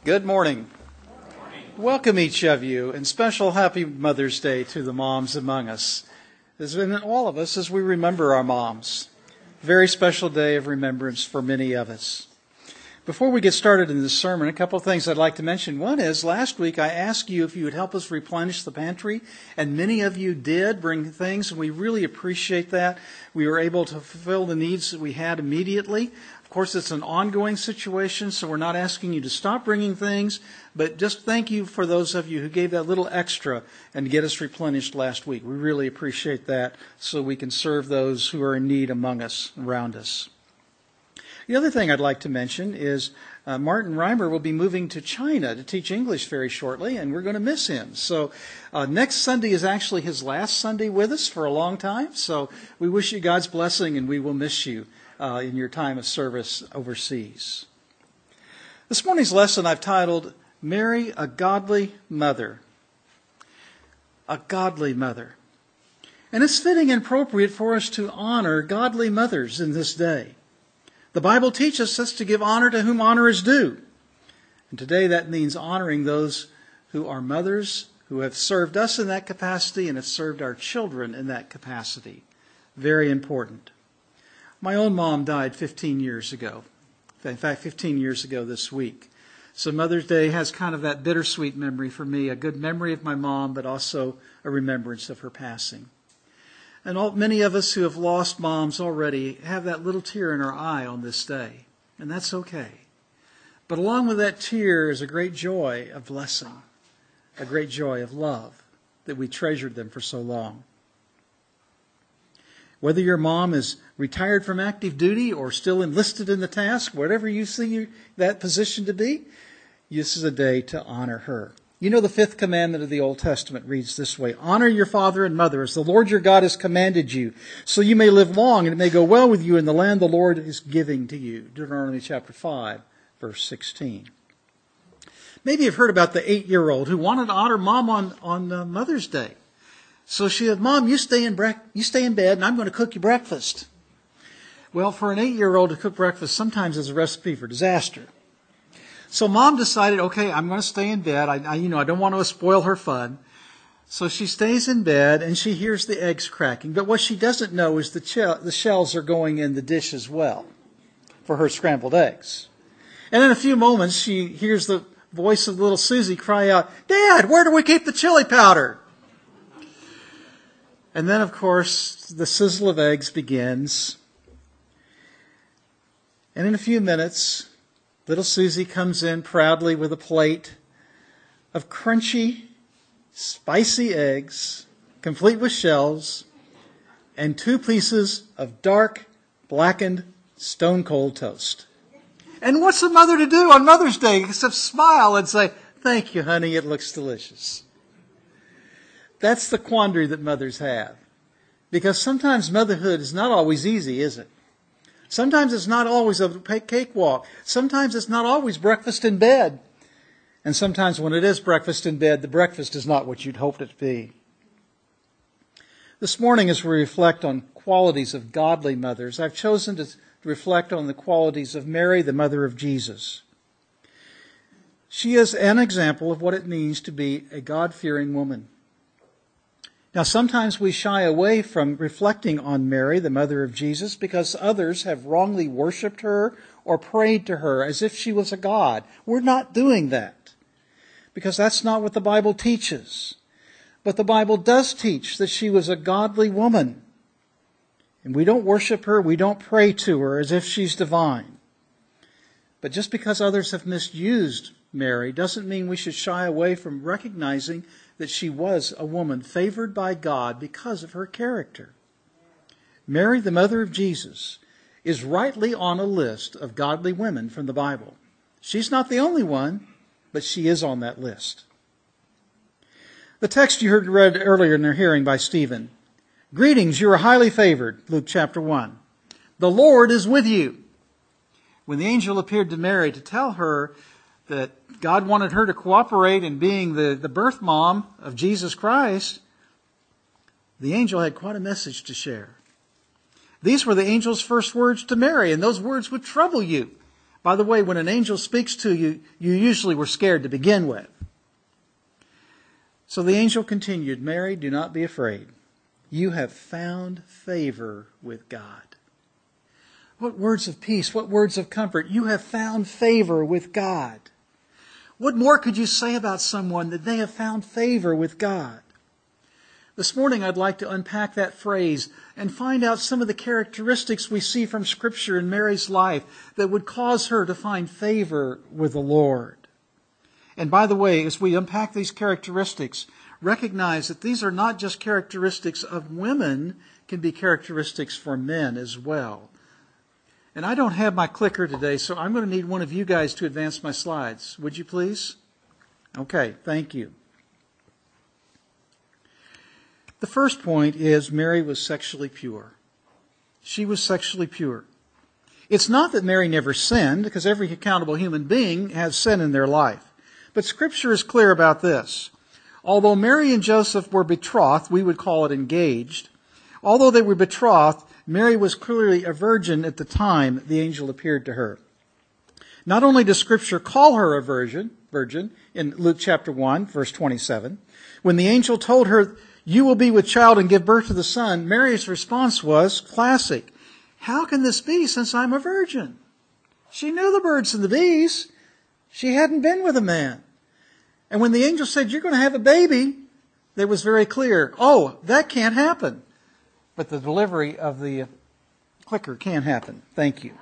Good morning. Welcome each of you, and special happy Mother's Day to the moms among us. As in all of us as we remember our moms. Very special day of remembrance for many of us. Before we get started in this sermon, a couple of things I'd like to mention. One is, last week I asked you if you would help us replenish the pantry, and many of you did bring things, and we really appreciate that. We were able to fulfill the needs that we had immediately. Of course, it's an ongoing situation, so we're not asking you to stop bringing things, but just thank you for those of you who gave that little extra and get us replenished last week. We really appreciate that so we can serve those who are in need among us, around us. The other thing I'd like to mention is Martin Reimer will be moving to China to teach English very shortly, and we're going to miss him. So next Sunday is actually his last Sunday with us for a long time, so we wish you God's blessing, and we will miss you in your time of service overseas. This morning's lesson I've titled, Mary, a Godly Mother. A godly mother. And it's fitting and appropriate for us to honor godly mothers in this day. The Bible teaches us to give honor to whom honor is due. And today that means honoring those who are mothers, who have served us in that capacity and have served our children in that capacity. Very important. My own mom died 15 years ago. In fact, 15 years ago this week. So Mother's Day has kind of that bittersweet memory for me, a good memory of my mom, but also a remembrance of her passing. And many of us who have lost moms already have that little tear in our eye on this day. And that's okay. But along with that tear is a great joy of blessing, a great joy of love, that we treasured them for so long. Whether your mom is retired from active duty or still enlisted in the task, whatever you see that position to be, this is a day to honor her. You know, the fifth commandment of the Old Testament reads this way, honor your father and mother as the Lord your God has commanded you, so you may live long and it may go well with you in the land the Lord is giving to you. Deuteronomy chapter 5, verse 16. Maybe you've heard about the 8-year-old who wanted to honor mom on Mother's Day. So she said, Mom, you stay in bed and I'm going to cook you breakfast. Well, for an 8-year-old to cook breakfast sometimes is a recipe for disaster. So Mom decided, okay, I'm going to stay in bed. I don't want to spoil her fun. So she stays in bed and she hears the eggs cracking. But what she doesn't know is the shells are going in the dish as well for her scrambled eggs. And in a few moments, she hears the voice of little Susie cry out, Dad, where do we keep the chili powder? And then, of course, the sizzle of eggs begins. And in a few minutes, little Susie comes in proudly with a plate of crunchy, spicy eggs, complete with shells, and 2 pieces of dark, blackened, stone-cold toast. And what's a mother to do on Mother's Day except smile and say, thank you, honey, it looks delicious. That's the quandary that mothers have. Because sometimes motherhood is not always easy, is it? Sometimes it's not always a cakewalk. Sometimes it's not always breakfast in bed. And sometimes when it is breakfast in bed, the breakfast is not what you'd hoped it to be. This morning, as we reflect on qualities of godly mothers, I've chosen to reflect on the qualities of Mary, the mother of Jesus. She is an example of what it means to be a God-fearing woman. Now, sometimes we shy away from reflecting on Mary, the mother of Jesus, because others have wrongly worshipped her or prayed to her as if she was a god. We're not doing that, because that's not what the Bible teaches. But the Bible does teach that she was a godly woman. And we don't worship her, we don't pray to her as if she's divine. But just because others have misused Mary doesn't mean we should shy away from recognizing that she was a woman favored by God because of her character. Mary, the mother of Jesus, is rightly on a list of godly women from the Bible. She's not the only one, but she is on that list. The text you heard read earlier in their hearing by Stephen. Greetings, you are highly favored, Luke chapter 1. The Lord is with you. When the angel appeared to Mary to tell her that God wanted her to cooperate in being the birth mom of Jesus Christ, the angel had quite a message to share. These were the angel's first words to Mary, and those words would trouble you. By the way, when an angel speaks to you, you usually were scared to begin with. So the angel continued, Mary, do not be afraid. You have found favor with God. What words of peace, what words of comfort. You have found favor with God. What more could you say about someone that they have found favor with God? This morning I'd like to unpack that phrase and find out some of the characteristics we see from Scripture in Mary's life that would cause her to find favor with the Lord. And by the way, as we unpack these characteristics, recognize that these are not just characteristics of women, can be characteristics for men as well. And I don't have my clicker today, so I'm going to need one of you guys to advance my slides. Would you please? Okay, thank you. The first point is Mary was sexually pure. She was sexually pure. It's not that Mary never sinned, because every accountable human being has sin in their life. But Scripture is clear about this. Although Mary and Joseph were betrothed, we would call it engaged. Although they were betrothed, Mary was clearly a virgin at the time the angel appeared to her. Not only does Scripture call her a virgin in Luke chapter 1, verse 27, when the angel told her, you will be with child and give birth to the son, Mary's response was classic. How can this be since I'm a virgin? She knew the birds and the bees. She hadn't been with a man. And when the angel said, you're going to have a baby, it was very clear, oh, that can't happen. But the delivery of the clicker can happen. Thank you.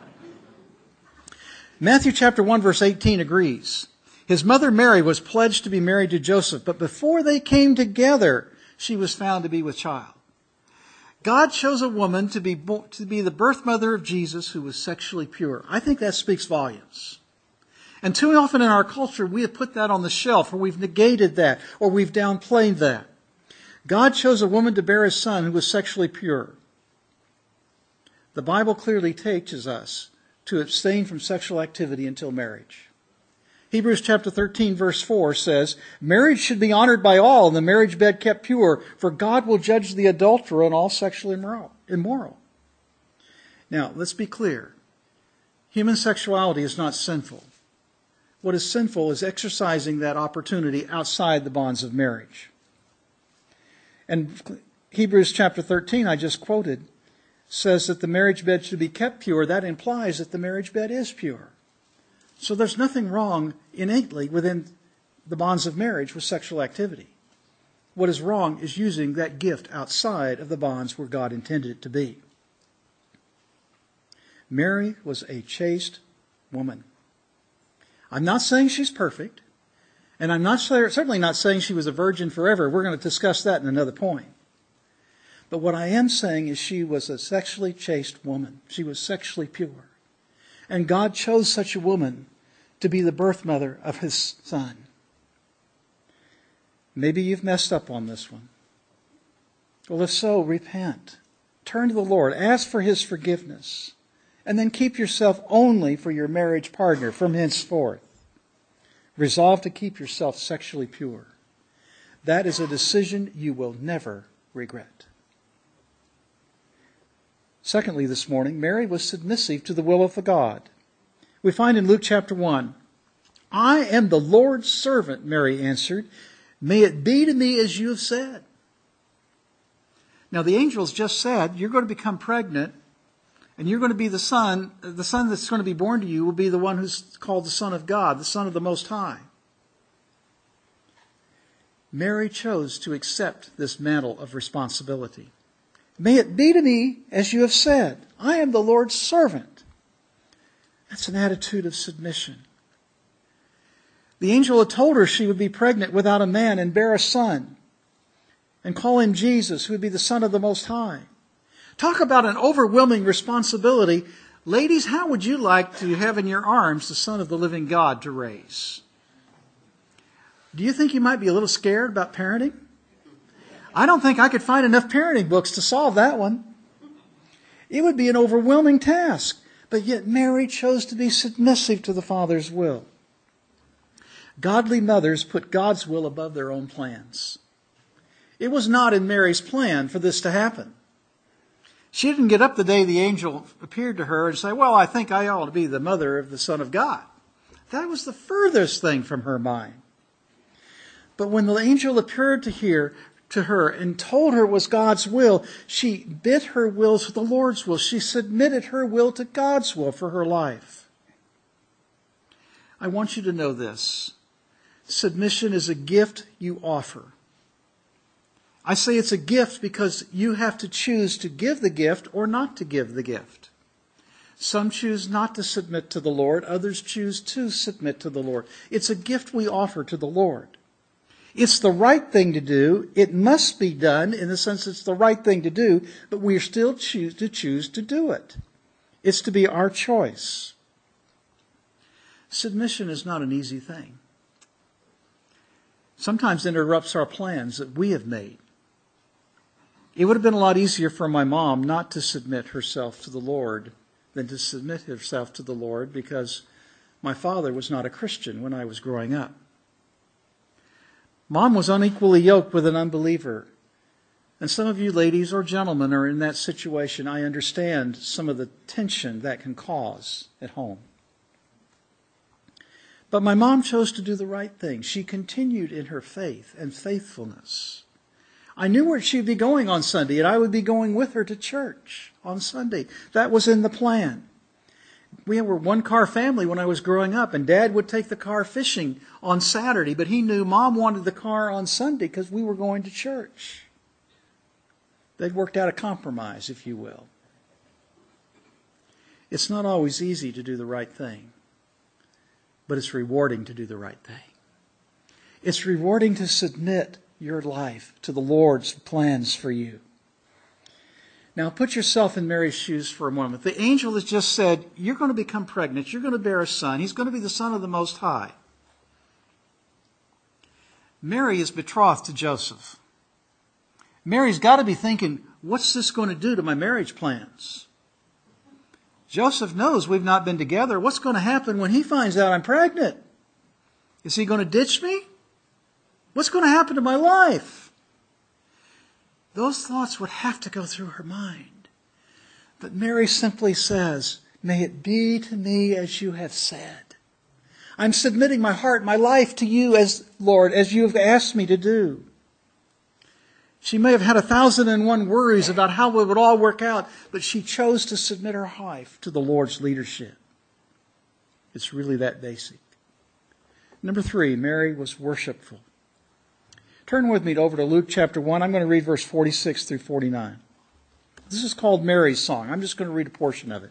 Matthew chapter 1, verse 18 agrees. His mother Mary was pledged to be married to Joseph, but before they came together, she was found to be with child. God chose a woman to be the birth mother of Jesus who was sexually pure. I think that speaks volumes. And too often in our culture, we have put that on the shelf, or we've negated that, or we've downplayed that. God chose a woman to bear a son who was sexually pure. The Bible clearly teaches us to abstain from sexual activity until marriage. Hebrews chapter 13 verse 4 says, marriage should be honored by all and the marriage bed kept pure, for God will judge the adulterer and all sexually immoral. Now, let's be clear. Human sexuality is not sinful. What is sinful is exercising that opportunity outside the bonds of marriage. And Hebrews chapter 13, I just quoted, says that the marriage bed should be kept pure. That implies that the marriage bed is pure. So there's nothing wrong innately within the bonds of marriage with sexual activity. What is wrong is using that gift outside of the bonds where God intended it to be. Mary was a chaste woman. I'm not saying she's perfect, and I'm certainly not saying she was a virgin forever. We're going to discuss that in another point. But what I am saying is she was a sexually chaste woman. She was sexually pure. And God chose such a woman to be the birth mother of His son. Maybe you've messed up on this one. Well, if so, repent. Turn to the Lord. Ask for His forgiveness. And then keep yourself only for your marriage partner from henceforth. Resolve to keep yourself sexually pure. That is a decision you will never regret. Secondly, this morning, Mary was submissive to the will of God. We find in Luke chapter 1, I am the Lord's servant, Mary answered. May it be to me as you have said. Now the angels just said, you're going to become pregnant, and you're going to be the son that's going to be born to you will be the one who's called the Son of God, the Son of the Most High. Mary chose to accept this mantle of responsibility. May it be to me as you have said. I am the Lord's servant. That's an attitude of submission. The angel had told her she would be pregnant without a man and bear a son and call him Jesus, who would be the Son of the Most High. Talk about an overwhelming responsibility. Ladies, how would you like to have in your arms the Son of the living God to raise? Do you think you might be a little scared about parenting? I don't think I could find enough parenting books to solve that one. It would be an overwhelming task. But yet Mary chose to be submissive to the Father's will. Godly mothers put God's will above their own plans. It was not in Mary's plan for this to happen. She didn't get up the day the angel appeared to her and say, well, I think I ought to be the mother of the Son of God. That was the furthest thing from her mind. But when the angel appeared to her and told her it was God's will, she bit her will to the Lord's will. She submitted her will to God's will for her life. I want you to know this. Submission is a gift you offer. I say it's a gift because you have to choose to give the gift or not to give the gift. Some choose not to submit to the Lord. Others choose to submit to the Lord. It's a gift we offer to the Lord. It's the right thing to do. It must be done in the sense it's the right thing to do, but we still choose to do it. It's to be our choice. Submission is not an easy thing. Sometimes it interrupts our plans that we have made. It would have been a lot easier for my mom not to submit herself to the Lord than to submit herself to the Lord because my father was not a Christian when I was growing up. Mom was unequally yoked with an unbeliever. And some of you ladies or gentlemen are in that situation. I understand some of the tension that can cause at home. But my mom chose to do the right thing. She continued in her faith and faithfulness. I knew where she'd be going on Sunday, and I would be going with her to church on Sunday. That was in the plan. We were a one-car family when I was growing up, and Dad would take the car fishing on Saturday, but he knew Mom wanted the car on Sunday because we were going to church. They'd worked out a compromise, if you will. It's not always easy to do the right thing, but it's rewarding to do the right thing. It's rewarding to submit your life to the Lord's plans for you. Now put yourself in Mary's shoes for a moment. The angel has just said, you're going to become pregnant. You're going to bear a son. He's going to be the Son of the Most High. Mary is betrothed to Joseph. Mary's got to be thinking, what's this going to do to my marriage plans? Joseph knows we've not been together. What's going to happen when he finds out I'm pregnant? Is he going to ditch me? What's going to happen to my life? Those thoughts would have to go through her mind. But Mary simply says, may it be to me as you have said. I'm submitting my heart, my life to you as Lord, as you have asked me to do. She may have had 1,001 worries about how it would all work out, but she chose to submit her life to the Lord's leadership. It's really that basic. Number 3, Mary was worshipful. Turn with me over to Luke chapter 1. I'm going to read verse 46 through 49. This is called Mary's song. I'm just going to read a portion of it.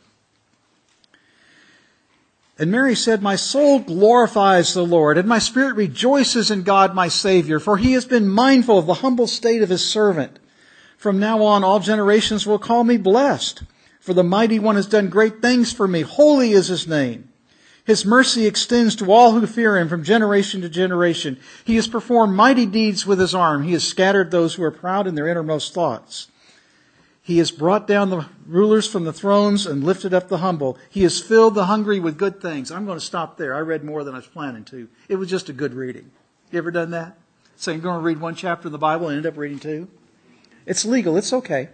And Mary said, my soul glorifies the Lord, and my spirit rejoices in God my Savior, for he has been mindful of the humble state of his servant. From now on, all generations will call me blessed, for the Mighty One has done great things for me. Holy is his name. His mercy extends to all who fear him from generation to generation. He has performed mighty deeds with his arm. He has scattered those who are proud in their innermost thoughts. He has brought down the rulers from the thrones and lifted up the humble. He has filled the hungry with good things. I'm going to stop there. I read more than I was planning to. It was just a good reading. You ever done that? So you're going to read one chapter of the Bible and end up reading 2? It's legal. It's okay.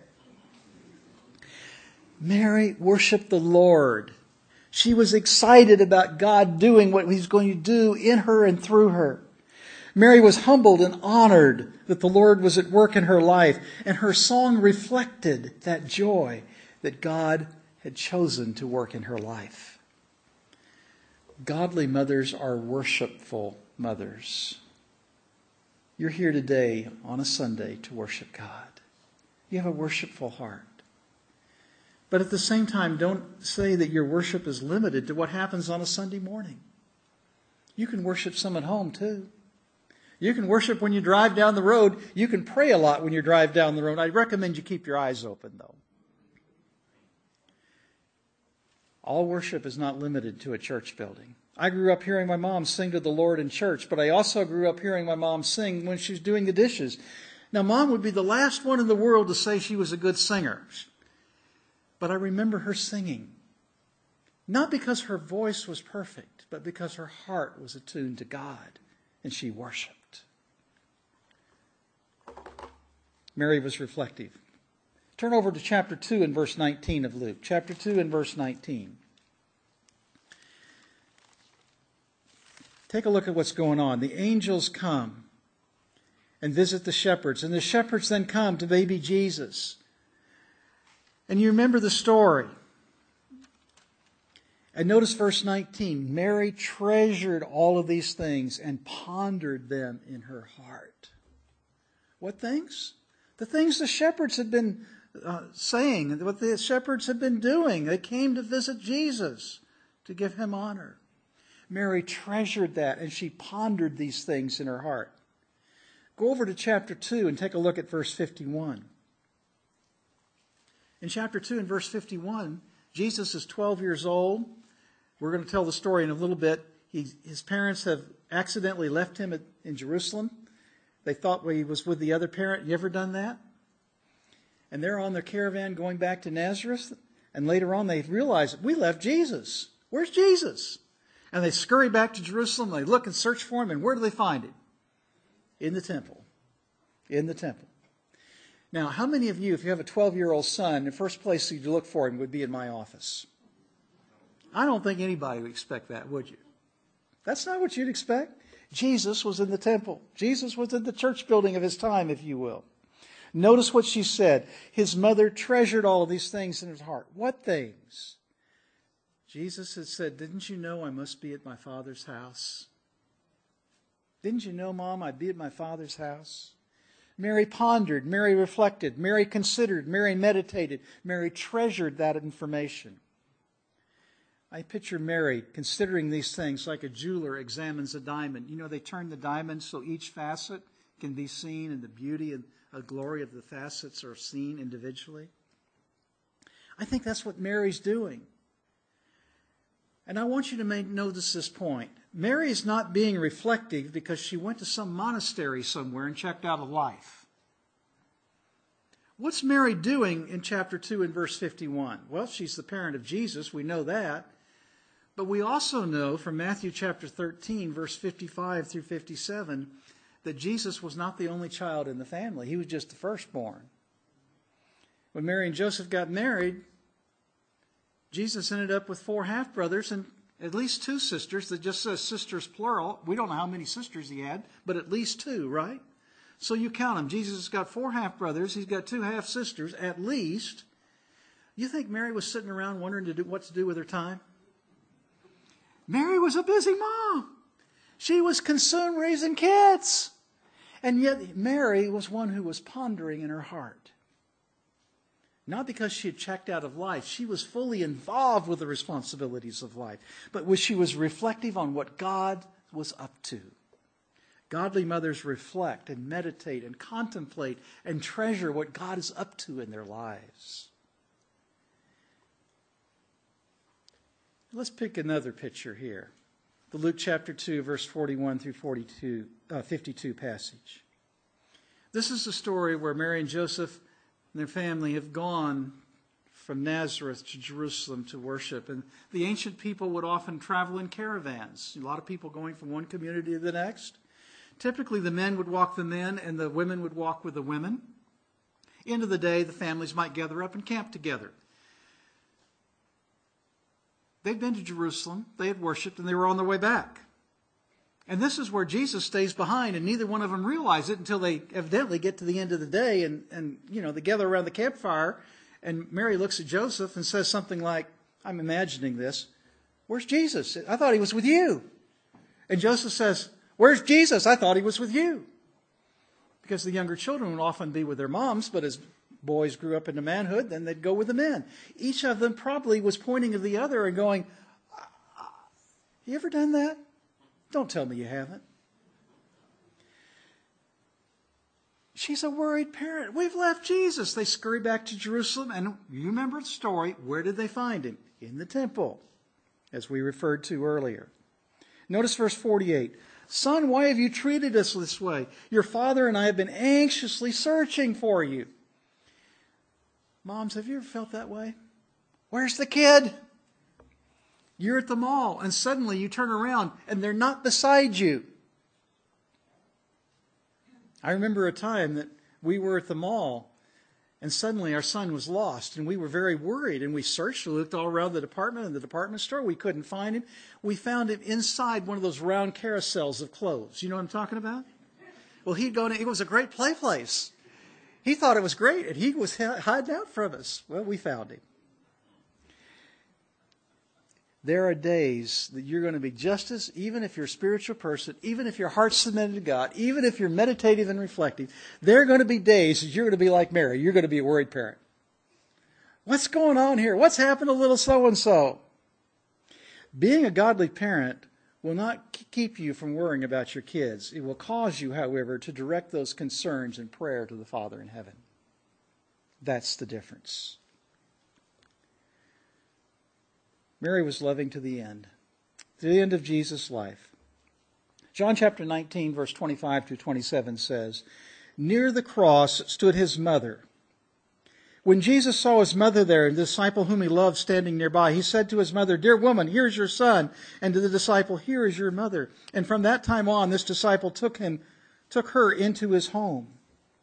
Mary worshiped the Lord. She was excited about God doing what he's going to do in her and through her. Mary was humbled and honored that the Lord was at work in her life, and her song reflected that joy that God had chosen to work in her life. Godly mothers are worshipful mothers. You're here today on a Sunday to worship God. You have a worshipful heart. But at the same time, don't say that your worship is limited to what happens on a Sunday morning. You can worship some at home too. You can worship when you drive down the road. You can pray a lot when you drive down the road. I recommend you keep your eyes open, though. All worship is not limited to a church building. I grew up hearing my mom sing to the Lord in church, but I also grew up hearing my mom sing when she was doing the dishes. Now, Mom would be the last one in the world to say she was a good singer. But I remember her singing, not because her voice was perfect, but because her heart was attuned to God, and she worshiped. Mary was reflective. Turn over to chapter 2 and verse 19 of Luke. Chapter 2 and verse 19. Take a look at what's going on. The angels come and visit the shepherds, and the shepherds then come to baby Jesus. And you remember the story. And notice verse 19. Mary treasured all of these things and pondered them in her heart. What things? The things the shepherds had been saying, what the shepherds had been doing. They came to visit Jesus to give him honor. Mary treasured that, and she pondered these things in her heart. Go over to chapter 2 and take a look at verse 51. In chapter 2 and verse 51, Jesus is 12 years old. We're going to tell the story in a little bit. His parents have accidentally left him in Jerusalem. They thought he was with the other parent. You ever done that? And they're on their caravan going back to Nazareth. And later on they realize, we left Jesus. Where's Jesus? And they scurry back to Jerusalem. They look and search for him. And where do they find him? In the temple. In the temple. Now, how many of you, if you have a 12-year-old son, the first place you'd look for him would be in my office? I don't think anybody would expect that, would you? That's not what you'd expect. Jesus was in the temple. Jesus was in the church building of his time, if you will. Notice what she said. His mother treasured all of these things in his heart. What things? Jesus had said, didn't you know I must be at my Father's house? Didn't you know, Mom, I'd be at my Father's house? Mary pondered, Mary reflected, Mary considered, Mary meditated, Mary treasured that information. I picture Mary considering these things like a jeweler examines a diamond. You know, they turn the diamond so each facet can be seen and the beauty and glory of the facets are seen individually. I think that's what Mary's doing. And I want you to notice this point. Mary is not being reflective because she went to some monastery somewhere and checked out of life. What's Mary doing in chapter 2 and verse 51? Well, she's the parent of Jesus. We know that. But we also know from Matthew chapter 13, verse 55 through 57, that Jesus was not the only child in the family. He was just the firstborn. When Mary and Joseph got married, Jesus ended up with 4 half-brothers and at least 2 sisters. That just says sisters plural. We don't know how many sisters he had, but at least 2, right? So you count them. Jesus has got 4 half-brothers. He's got 2 half-sisters, at least. You think Mary was sitting around wondering what to do with her time? Mary was a busy mom. She was consumed raising kids. And yet Mary was one who was pondering in her heart. Not because she had checked out of life. She was fully involved with the responsibilities of life. But she was reflective on what God was up to. Godly mothers reflect and meditate and contemplate and treasure what God is up to in their lives. Let's pick another picture here. The Luke chapter 2, verse 41 through 52 passage. This is the story where Mary and Joseph and their family have gone from Nazareth to Jerusalem to worship. And the ancient people would often travel in caravans. A lot of people going from one community to the next. Typically the men would walk the men and the women would walk with the women. End of the day, the families might gather up and camp together. They'd been to Jerusalem, they had worshipped, and they were on their way back. And this is where Jesus stays behind, and neither one of them realize it until they evidently get to the end of the day and they gather around the campfire, and Mary looks at Joseph and says something like, I'm imagining this, where's Jesus? I thought he was with you. And Joseph says, where's Jesus? I thought he was with you. Because the younger children would often be with their moms, but as boys grew up into manhood, then they'd go with the men. Each of them probably was pointing to the other and going, you ever done that? Don't tell me you haven't. She's a worried parent. We've left Jesus. They scurry back to Jerusalem, and you remember the story. Where did they find him? In the temple, as we referred to earlier. Notice verse 48. Son, why have you treated us this way? Your father and I have been anxiously searching for you. Moms, have you ever felt that way? Where's the kid? You're at the mall, and suddenly you turn around, and they're not beside you. I remember a time that we were at the mall, And suddenly our son was lost, and we were very worried, and we searched, we looked all around the department and the department store. We couldn't find him. We found him inside one of those round carousels of clothes. You know what I'm talking about? Well, it was a great play place. He thought it was great, and he was hiding out from us. Well, we found him. There are days that you're going to be just as, even if you're a spiritual person, even if your heart's submitted to God, even if you're meditative and reflective, there are going to be days that you're going to be like Mary. You're going to be a worried parent. What's going on here? What's happened to little so-and-so? Being a godly parent will not keep you from worrying about your kids. It will cause you, however, to direct those concerns in prayer to the Father in heaven. That's the difference. Mary was loving to the end of Jesus' life. John chapter 19, verse 25 to 27 says, "Near the cross stood his mother. When Jesus saw his mother there and the disciple whom he loved standing nearby, he said to his mother, 'Dear woman, here is your son,' and to the disciple, 'Here is your mother.' And from that time on, this disciple took her into his home."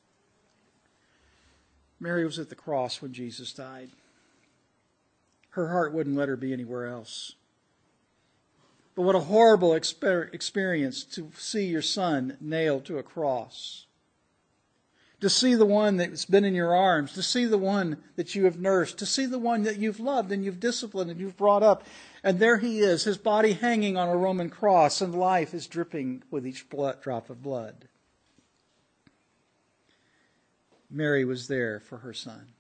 Mary was at the cross when Jesus died. Her heart wouldn't let her be anywhere else. But what a horrible experience to see your son nailed to a cross. To see the one that's been in your arms, to see the one that you have nursed, to see the one that you've loved and you've disciplined and you've brought up. And there he is, his body hanging on a Roman cross, and life is dripping with each drop of blood. Mary was there for her son.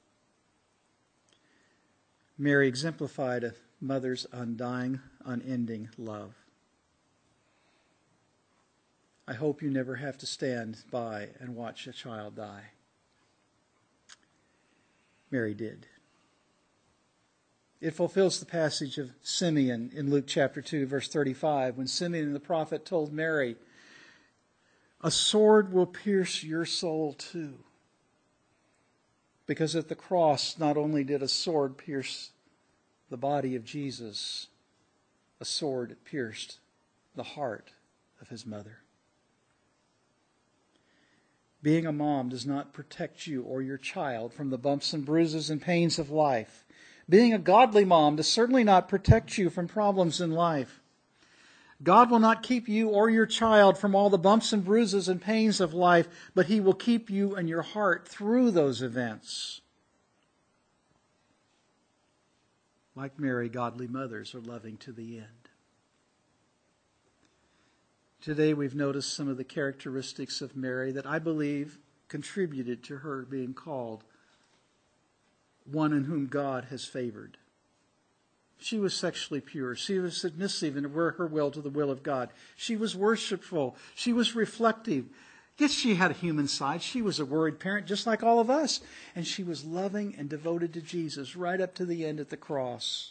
Mary exemplified a mother's undying, unending love. I hope you never have to stand by and watch a child die. Mary did. It fulfills the passage of Simeon in Luke chapter 2, verse 35, when Simeon the prophet told Mary, "A sword will pierce your soul too." Because at the cross, not only did a sword pierce the body of Jesus, a sword pierced the heart of his mother. Being a mom does not protect you or your child from the bumps and bruises and pains of life. Being a godly mom does certainly not protect you from problems in life. God will not keep you or your child from all the bumps and bruises and pains of life, but He will keep you and your heart through those events. Like Mary, godly mothers are loving to the end. Today we've noticed some of the characteristics of Mary that I believe contributed to her being called one in whom God has favored. She was sexually pure. She was submissive in her will to the will of God. She was worshipful. She was reflective. Yes, she had a human side. She was a worried parent just like all of us. And she was loving and devoted to Jesus right up to the end at the cross.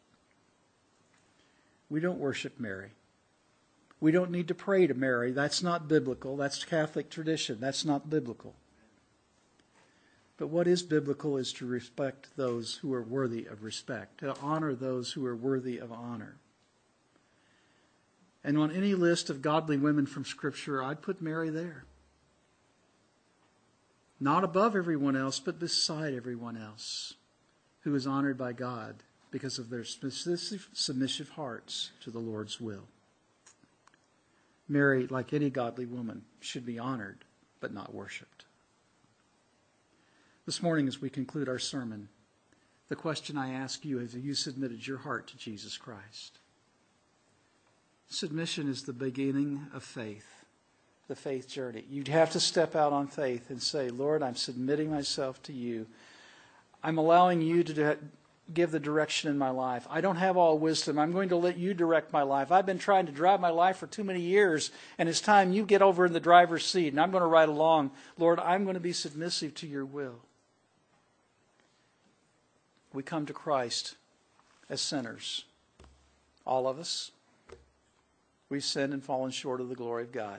We don't worship Mary. We don't need to pray to Mary. That's not biblical. That's Catholic tradition. That's not biblical. But what is biblical is to respect those who are worthy of respect, to honor those who are worthy of honor. And on any list of godly women from Scripture, I'd put Mary there. Not above everyone else, but beside everyone else, who is honored by God because of their submissive hearts to the Lord's will. Mary, like any godly woman, should be honored, but not worshipped. This morning, as we conclude our sermon, the question I ask you is, have you submitted your heart to Jesus Christ? Submission is the beginning of faith, the faith journey. You'd have to step out on faith and say, Lord, I'm submitting myself to you. I'm allowing you to give the direction in my life. I don't have all wisdom. I'm going to let you direct my life. I've been trying to drive my life for too many years, and it's time you get over in the driver's seat, and I'm going to ride along. Lord, I'm going to be submissive to your will. We come to Christ as sinners. All of us. We've sinned and fallen short of the glory of God.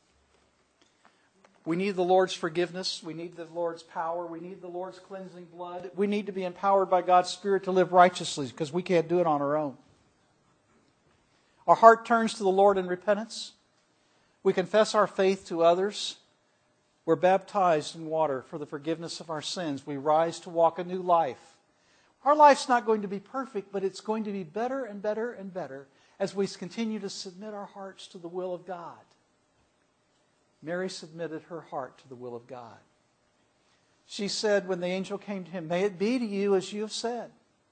We need the Lord's forgiveness. We need the Lord's power. We need the Lord's cleansing blood. We need to be empowered by God's Spirit to live righteously because we can't do it on our own. Our heart turns to the Lord in repentance. We confess our faith to others. We're baptized in water for the forgiveness of our sins. We rise to walk a new life. Our life's not going to be perfect, but it's going to be better and better and better as we continue to submit our hearts to the will of God. Mary submitted her heart to the will of God. She said when the angel came to him, "May it be to you as you have said."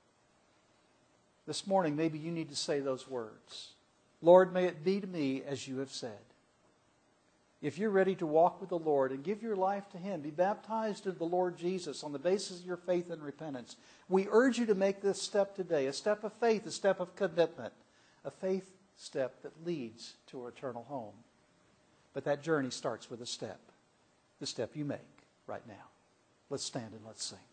This morning, maybe you need to say those words. Lord, may it be to me as you have said. If you're ready to walk with the Lord and give your life to Him, be baptized in the Lord Jesus on the basis of your faith and repentance, we urge you to make this step today, a step of faith, a step of commitment, a faith step that leads to our eternal home. But that journey starts with a step, the step you make right now. Let's stand and let's sing.